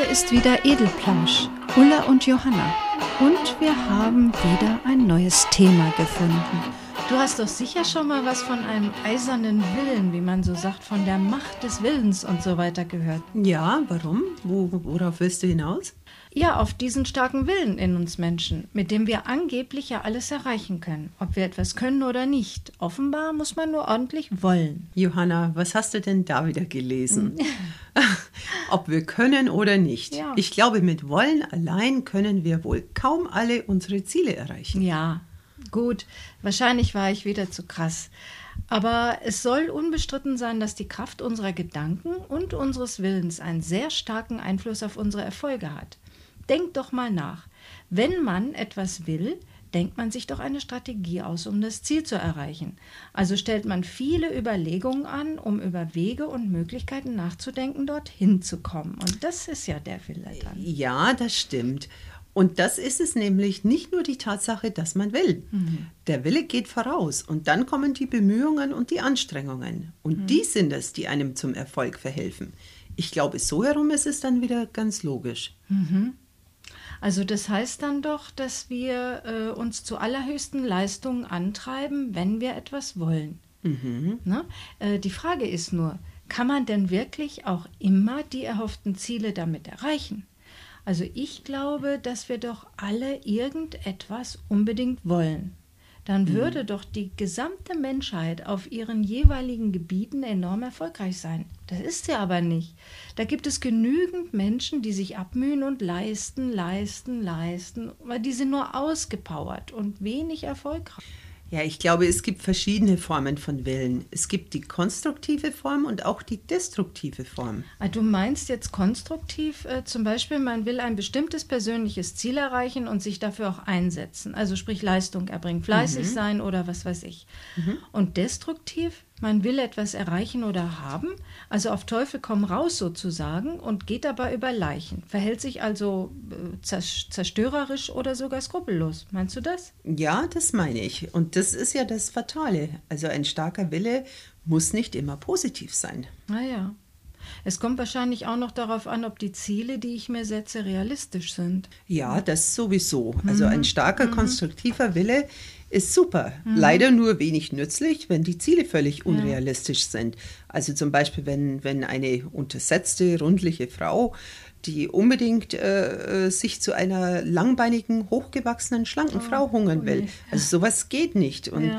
ist wieder Edelplausch, Ulla und Johanna. Und wir haben wieder ein neues Thema gefunden. Du hast doch sicher schon mal was von einem eisernen Willen, wie man so sagt, von der Macht des Willens und so weiter gehört. Ja, warum? Worauf willst du hinaus? Ja, auf diesen starken Willen in uns Menschen, mit dem wir angeblich ja alles erreichen können, ob wir etwas können oder nicht. Offenbar muss man nur ordentlich wollen. Johanna, was hast du denn da wieder gelesen? Ob wir können oder nicht. Ja. Ich glaube, mit Wollen allein können wir wohl kaum alle unsere Ziele erreichen. Ja, gut, wahrscheinlich war ich wieder zu krass. Aber es soll unbestritten sein, dass die Kraft unserer Gedanken und unseres Willens einen sehr starken Einfluss auf unsere Erfolge hat. Denk doch mal nach. Wenn man etwas will, denkt man sich doch eine Strategie aus, um das Ziel zu erreichen. Also stellt man viele Überlegungen an, um über Wege und Möglichkeiten nachzudenken, dorthin zu kommen. Und das ist ja der Wille dann. Ja, das stimmt. Und das ist es nämlich, nicht nur die Tatsache, dass man will. Der Wille geht voraus und dann kommen die Bemühungen und die Anstrengungen. Und die sind es, die einem zum Erfolg verhelfen. Ich glaube, so herum ist es dann wieder ganz logisch. Also das heißt dann doch, dass wir uns zu allerhöchsten Leistungen antreiben, wenn wir etwas wollen. Ne? Die Frage ist nur, kann man denn wirklich auch immer die erhofften Ziele damit erreichen? Also ich glaube, dass wir doch alle irgendetwas unbedingt wollen. Dann würde doch die gesamte Menschheit auf ihren jeweiligen Gebieten enorm erfolgreich sein. Das ist sie aber nicht. Da gibt es genügend Menschen, die sich abmühen und leisten, aber die sind nur ausgepowert und wenig erfolgreich. Ja, ich glaube, es gibt verschiedene Formen von Willen. Es gibt die konstruktive Form und auch die destruktive Form. Du meinst jetzt konstruktiv, zum Beispiel, man will ein bestimmtes persönliches Ziel erreichen und sich dafür auch einsetzen. Also sprich Leistung erbringen, fleißig sein oder was weiß ich. Und destruktiv, man will etwas erreichen oder haben, also auf Teufel komm raus sozusagen und geht dabei über Leichen. Verhält sich also zerstörerisch oder sogar skrupellos. Meinst du das? Ja, das meine ich. Und das ist ja das Fatale. Also ein starker Wille muss nicht immer positiv sein. Naja. Es kommt wahrscheinlich auch noch darauf an, ob die Ziele, die ich mir setze, realistisch sind. Ja, das sowieso. Also ein starker, konstruktiver Wille ist super. Leider nur wenig nützlich, wenn die Ziele völlig unrealistisch sind. Also zum Beispiel, wenn eine untersetzte, rundliche Frau, die unbedingt sich zu einer langbeinigen, hochgewachsenen, schlanken Frau hungern will. Also sowas geht nicht. Und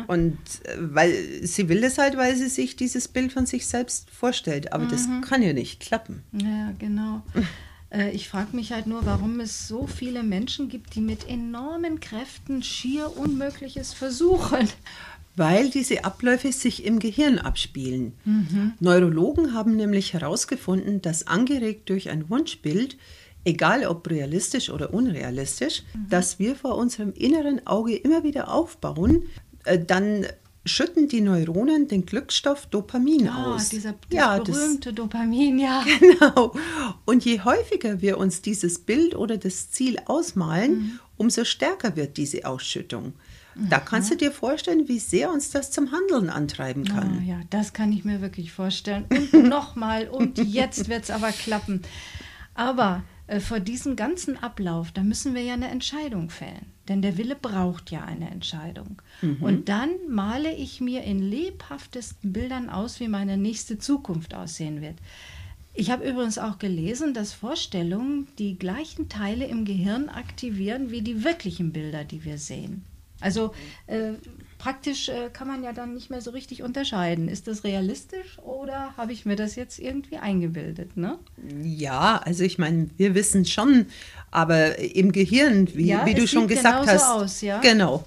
weil sie will das halt, weil sie sich dieses Bild von sich selbst vorstellt. Aber das kann ja nicht klappen. Ja, genau. Ich frage mich halt nur, warum es so viele Menschen gibt, die mit enormen Kräften schier Unmögliches versuchen. Weil diese Abläufe sich im Gehirn abspielen. Neurologen haben nämlich herausgefunden, dass angeregt durch ein Wunschbild, egal ob realistisch oder unrealistisch, dass wir vor unserem inneren Auge immer wieder aufbauen, dann schütten die Neuronen den Glücksstoff Dopamin aus. Dieser berühmte Dopamin, ja. Genau. Und je häufiger wir uns dieses Bild oder das Ziel ausmalen, umso stärker wird diese Ausschüttung. Da kannst du dir vorstellen, wie sehr uns das zum Handeln antreiben kann. Ja, das kann ich mir wirklich vorstellen. Und nochmal, und jetzt wird es aber klappen. Aber vor diesem ganzen Ablauf, da müssen wir ja eine Entscheidung fällen. Denn der Wille braucht ja eine Entscheidung. Und dann male ich mir in lebhaftesten Bildern aus, wie meine nächste Zukunft aussehen wird. Ich habe übrigens auch gelesen, dass Vorstellungen die gleichen Teile im Gehirn aktivieren wie die wirklichen Bilder, die wir sehen. Also praktisch kann man ja dann nicht mehr so richtig unterscheiden. Ist das realistisch oder habe ich mir das jetzt irgendwie eingebildet, ne? Ja, also ich meine, wir wissen schon, aber im Gehirn, wie du schon gesagt hast. Aus, ja? Genau.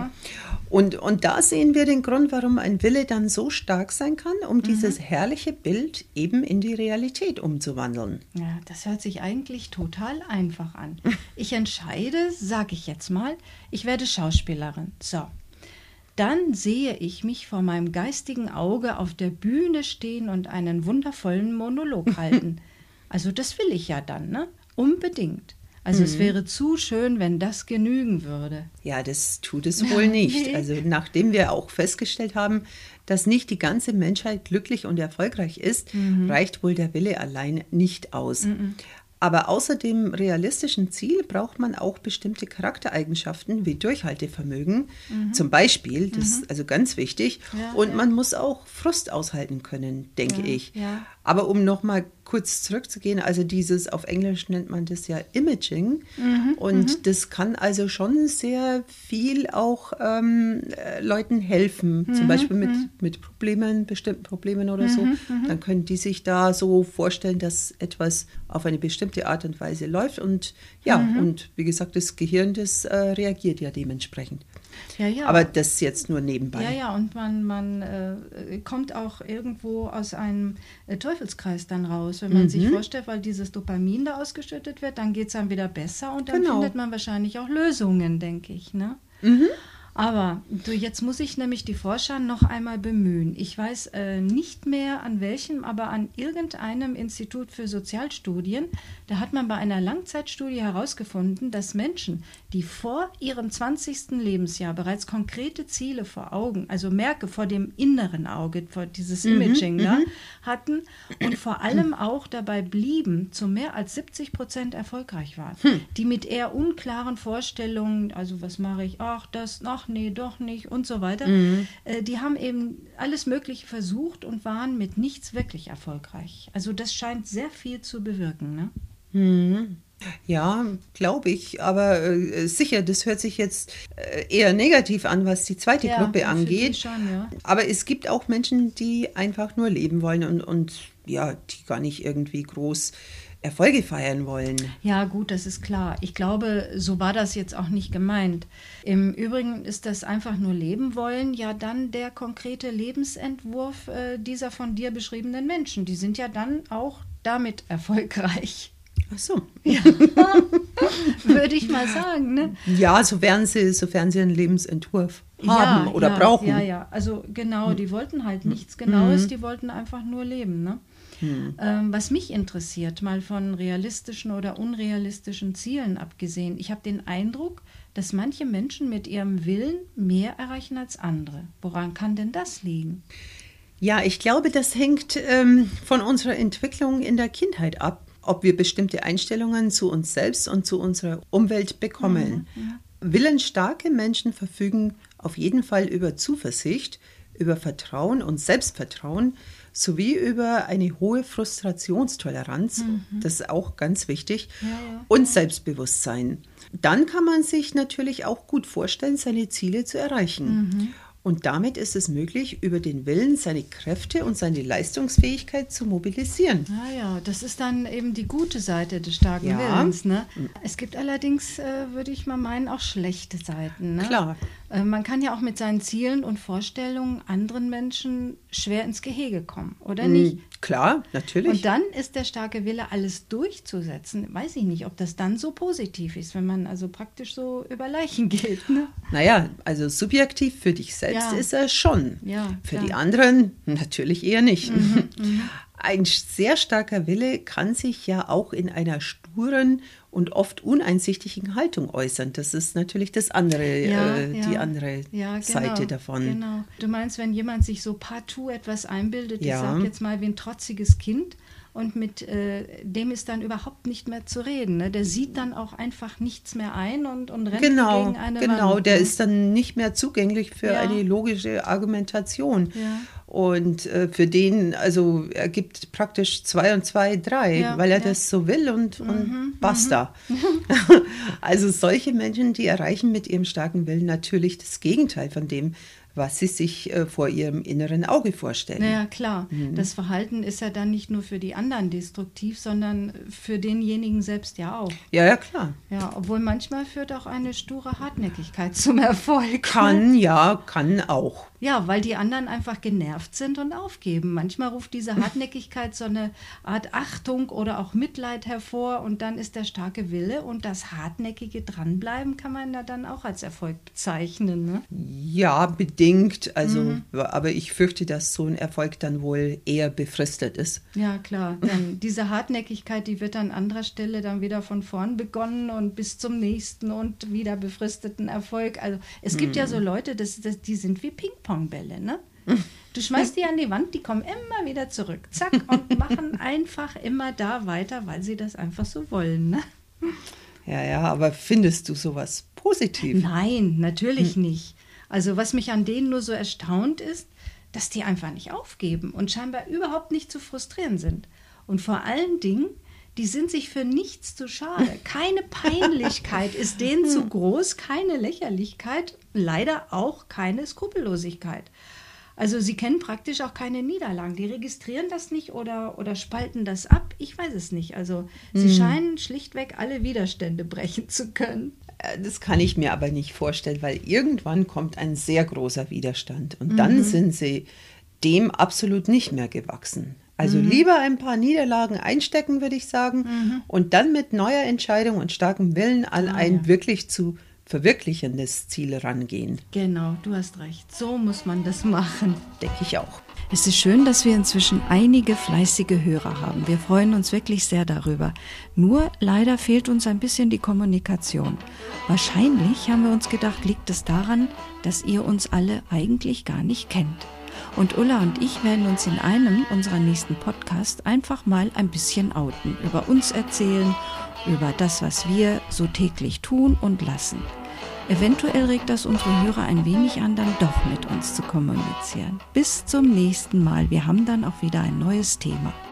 Und da sehen wir den Grund, warum ein Wille dann so stark sein kann, um dieses herrliche Bild eben in die Realität umzuwandeln. Ja, das hört sich eigentlich total einfach an. Ich entscheide, sage ich jetzt mal, ich werde Schauspielerin. So, dann sehe ich mich vor meinem geistigen Auge auf der Bühne stehen und einen wundervollen Monolog halten. Also das will ich ja dann, ne? Unbedingt. Also es wäre zu schön, wenn das genügen würde. Ja, das tut es wohl nicht. Nee. Also nachdem wir auch festgestellt haben, dass nicht die ganze Menschheit glücklich und erfolgreich ist, reicht wohl der Wille allein nicht aus. Aber außer dem realistischen Ziel braucht man auch bestimmte Charaktereigenschaften wie Durchhaltevermögen, zum Beispiel, das ist also ganz wichtig. Ja, und ja. man muss auch Frust aushalten können, denke ich. Ja. Aber um nochmal kurz zurückzugehen, also auf Englisch nennt man das ja Imaging. Und das kann also schon sehr viel auch Leuten helfen, zum Beispiel mit Problemen, bestimmten Problemen oder so. Dann können die sich da so vorstellen, dass etwas auf eine bestimmte Art und Weise läuft. Und ja, und wie gesagt, das Gehirn, das reagiert ja dementsprechend. Ja. Aber das jetzt nur nebenbei. Ja, und man kommt auch irgendwo aus einem Teufelskreis dann raus, wenn man sich vorstellt, weil dieses Dopamin da ausgeschüttet wird, dann geht es einem wieder besser und dann findet man wahrscheinlich auch Lösungen, denke ich. Ne? Aber jetzt muss ich nämlich die Forscher noch einmal bemühen. Ich weiß nicht mehr an welchem, aber an irgendeinem Institut für Sozialstudien, da hat man bei einer Langzeitstudie herausgefunden, dass Menschen, die vor ihrem 20. Lebensjahr bereits konkrete Ziele vor Augen, also Merke vor dem inneren Auge, vor dieses Imaging hatten und vor allem auch dabei blieben, zu mehr als 70% erfolgreich waren. Die mit eher unklaren Vorstellungen, also was mache ich, ach nee, doch nicht und so weiter, die haben eben alles Mögliche versucht und waren mit nichts wirklich erfolgreich. Also das scheint sehr viel zu bewirken, ne? Ja, glaube ich, aber sicher, das hört sich jetzt eher negativ an, was die zweite Gruppe angeht. Schon, ja. Aber es gibt auch Menschen, die einfach nur leben wollen und ja, die gar nicht irgendwie groß Erfolge feiern wollen. Ja, gut, das ist klar. Ich glaube, so war das jetzt auch nicht gemeint. Im Übrigen ist das einfach nur leben wollen, ja dann der konkrete Lebensentwurf dieser von dir beschriebenen Menschen. Die sind ja dann auch damit erfolgreich. Ach so. Ja, würde ich mal sagen, ne? Ja, sofern sie einen Lebensentwurf haben oder brauchen. Ja, also genau, die wollten halt nichts Genaues, die wollten einfach nur leben, ne? Was mich interessiert, mal von realistischen oder unrealistischen Zielen abgesehen, ich habe den Eindruck, dass manche Menschen mit ihrem Willen mehr erreichen als andere. Woran kann denn das liegen? Ja, ich glaube, das hängt von unserer Entwicklung in der Kindheit ab, ob wir bestimmte Einstellungen zu uns selbst und zu unserer Umwelt bekommen. Willensstarke Menschen verfügen auf jeden Fall über Zuversicht, über Vertrauen und Selbstvertrauen sowie über eine hohe Frustrationstoleranz, das ist auch ganz wichtig, und Selbstbewusstsein. Dann kann man sich natürlich auch gut vorstellen, seine Ziele zu erreichen. Und damit ist es möglich, über den Willen seine Kräfte und seine Leistungsfähigkeit zu mobilisieren. Ja, das ist dann eben die gute Seite des starken Willens. Ne? Es gibt allerdings, würde ich mal meinen, auch schlechte Seiten. Ne? Klar. Man kann ja auch mit seinen Zielen und Vorstellungen anderen Menschen schwer ins Gehege kommen, oder nicht? Klar, natürlich. Und dann ist der starke Wille, alles durchzusetzen. Weiß ich nicht, ob das dann so positiv ist, wenn man also praktisch so über Leichen geht. Ne? Naja, also subjektiv für dich selbst ist er schon. Ja, für klar. die anderen natürlich eher nicht. Ein sehr starker Wille kann sich ja auch in einer sturen und oft uneinsichtigen Haltung äußern. Das ist natürlich das andere, die andere Seite davon. Genau. Du meinst, wenn jemand sich so partout etwas einbildet, ich Ja. sage jetzt mal wie ein trotziges Kind, und mit dem ist dann überhaupt nicht mehr zu reden. Ne? Der sieht dann auch einfach nichts mehr ein und rennt gegen eine Wand. Der ne? ist dann nicht mehr zugänglich für eine logische Argumentation. Ja. Und für den, also er gibt praktisch 2 und 2 3, weil er das so will und basta. Also solche Menschen, die erreichen mit ihrem starken Willen natürlich das Gegenteil von dem, was sie sich vor ihrem inneren Auge vorstellen. Naja, klar. Das Verhalten ist ja dann nicht nur für die anderen destruktiv, sondern für denjenigen selbst ja auch. Ja, klar. Ja, obwohl manchmal führt auch eine sture Hartnäckigkeit zum Erfolg. Kann auch. Ja, weil die anderen einfach genervt sind und aufgeben. Manchmal ruft diese Hartnäckigkeit so eine Art Achtung oder auch Mitleid hervor und dann ist der starke Wille und das hartnäckige Dranbleiben kann man ja dann auch als Erfolg bezeichnen. Ne? Ja, bedingt. Also, aber ich fürchte, dass so ein Erfolg dann wohl eher befristet ist. Ja, klar. Dann diese Hartnäckigkeit, die wird an anderer Stelle dann wieder von vorn begonnen und bis zum nächsten und wieder befristeten Erfolg. Also es gibt ja so Leute, die sind wie Ping-Pong-Bälle, ne? Du schmeißt die an die Wand, die kommen immer wieder zurück. Zack, und machen einfach immer da weiter, weil sie das einfach so wollen. Ne? Ja, aber findest du sowas positiv? Nein, natürlich nicht. Also was mich an denen nur so erstaunt ist, dass die einfach nicht aufgeben und scheinbar überhaupt nicht zu frustrieren sind. Und vor allen Dingen, die sind sich für nichts zu schade. Keine Peinlichkeit ist denen zu groß, keine Lächerlichkeit, leider auch keine Skrupellosigkeit. Also sie kennen praktisch auch keine Niederlagen. Die registrieren das nicht oder spalten das ab. Ich weiß es nicht. Also sie scheinen schlichtweg alle Widerstände brechen zu können. Das kann ich mir aber nicht vorstellen, weil irgendwann kommt ein sehr großer Widerstand und dann sind sie dem absolut nicht mehr gewachsen. Also lieber ein paar Niederlagen einstecken, würde ich sagen, und dann mit neuer Entscheidung und starkem Willen an ein wirklich zu verwirklichendes Ziel rangehen. Genau, du hast recht. So muss man das machen. Denke ich auch. Es ist schön, dass wir inzwischen einige fleißige Hörer haben. Wir freuen uns wirklich sehr darüber. Nur leider fehlt uns ein bisschen die Kommunikation. Wahrscheinlich, haben wir uns gedacht, liegt es daran, dass ihr uns alle eigentlich gar nicht kennt. Und Ulla und ich werden uns in einem unserer nächsten Podcasts einfach mal ein bisschen outen, über uns erzählen, über das, was wir so täglich tun und lassen. Eventuell regt das unsere Hörer ein wenig an, dann doch mit uns zu kommunizieren. Bis zum nächsten Mal. Wir haben dann auch wieder ein neues Thema.